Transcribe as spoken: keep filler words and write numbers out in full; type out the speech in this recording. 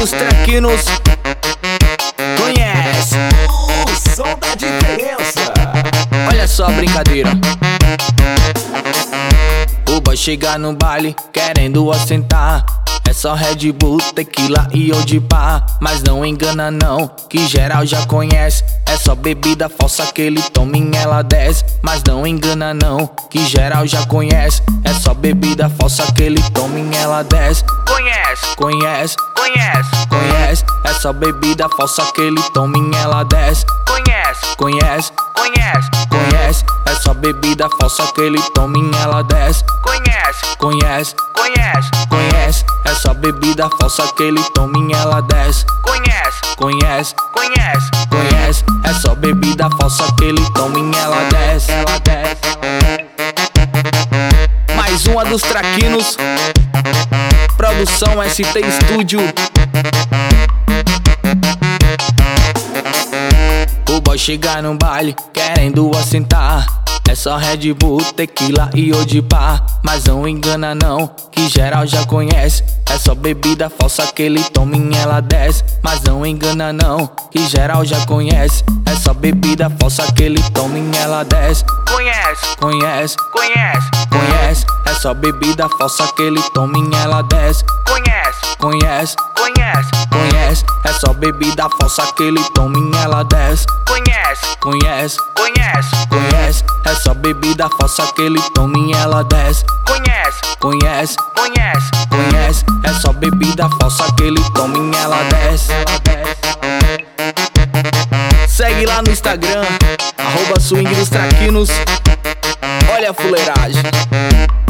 dos traquinos conhece O som da diferença. Olha só a brincadeira. O boy chega no baile querendo assentar. É só Red Bull, tequila e Odipá. Mas não engana não, que geral já conhece. É só bebida falsa que ele toma e ela desce. Mas não engana não, que geral já conhece. É só bebida falsa que ele toma e ela desce. Conhece, conhece, conhece, conhece. É só bebida falsa que ele toma e ela desce. Conhece, conhece, conhece, conhece. É só bebida falsa que ele toma e ela desce. Conhece, conhece, conhece, conhece. É só bebida falsa que ele toma e ela desce. Conhece, conhece, conhece, conhece. É só bebida falsa que ele toma e ela desce. Ela desce. Mais uma dos traquinos. Produção S T Studio. O boy chega no baile querendo assentar. É só Red Bull, tequila e Odipá. Mas não engana não, que geral já conhece. É só bebida falsa que ele toma e ela desce. Mas não engana não, que geral já conhece. É só bebida falsa que ele toma e ela desce. Conhece, conhece, conhece, conhece. É só bebida falsa que ele toma e ela desce. Conhece, conhece, conhece, conhece. É só bebida falsa que ele toma e ela desce. Conhece, conhece, conhece, conhece. É só bebida falsa que ele toma e ela desce. Conhece, conhece, conhece, conhece. É só bebida falsa que ele toma e ela desce. Segue lá no Instagram, arroba swing dos traquinos. Olha a fuleiragem.